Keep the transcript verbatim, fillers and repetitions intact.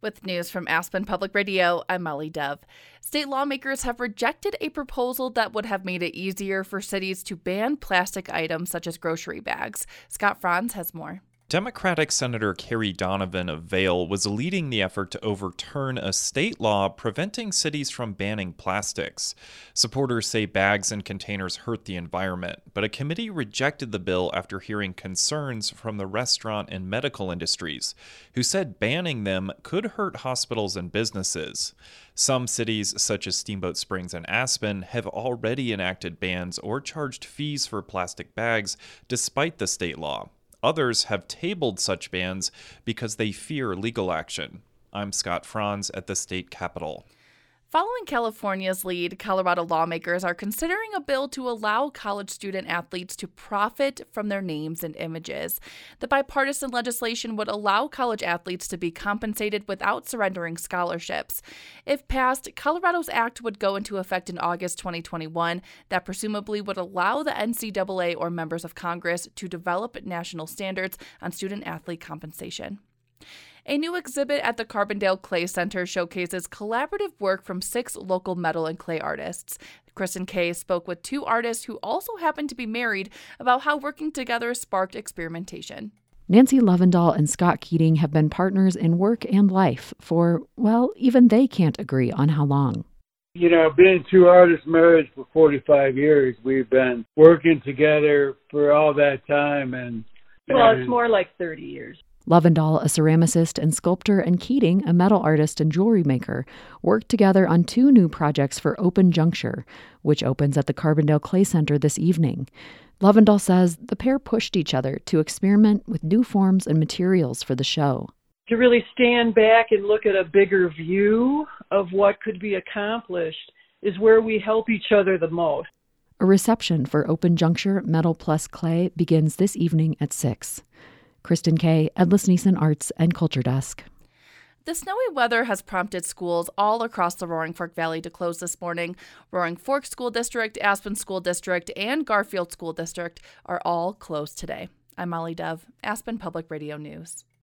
With news from Aspen Public Radio, I'm Molly Dove. State lawmakers have rejected a proposal that would have made it easier for cities to ban plastic items such as grocery bags. Scott Franz has more. Democratic Senator Carrie Donovan of Vail was leading the effort to overturn a state law preventing cities from banning plastics. Supporters say bags and containers hurt the environment, but a committee rejected the bill after hearing concerns from the restaurant and medical industries, who said banning them could hurt hospitals and businesses. Some cities, such as Steamboat Springs and Aspen, have already enacted bans or charged fees for plastic bags despite the state law. Others have tabled such bans because they fear legal action. I'm Scott Franz at the state capitol. Following California's lead, Colorado lawmakers are considering a bill to allow college student athletes to profit from their names and images. The bipartisan legislation would allow college athletes to be compensated without surrendering scholarships. If passed, Colorado's act would go into effect in August twenty twenty-one. That presumably would allow the N C double A or members of Congress to develop national standards on student-athlete compensation. A new exhibit at the Carbondale Clay Center showcases collaborative work from six local metal and clay artists. Kristen Kay spoke with two artists who also happen to be married about how working together sparked experimentation. Nancy Lovendahl and Scott Keating have been partners in work and life for, well, even they can't agree on how long. You know, being two artists married for forty-five years, we've been working together for all that time. and Well, it's more like thirty years. Lovendahl, a ceramicist and sculptor, and Keating, a metal artist and jewelry maker, worked together on two new projects for Open Juncture, which opens at the Carbondale Clay Center this evening. Lovendahl says the pair pushed each other to experiment with new forms and materials for the show. To really stand back and look at a bigger view of what could be accomplished is where we help each other the most. A reception for Open Juncture Metal Plus Clay begins this evening at six. Kristen Kay, Edlis Neeson Arts and Culture Desk. The snowy weather has prompted schools all across the Roaring Fork Valley to close this morning. Roaring Fork School District, Aspen School District, and Garfield School District are all closed today. I'm Molly Dove, Aspen Public Radio News.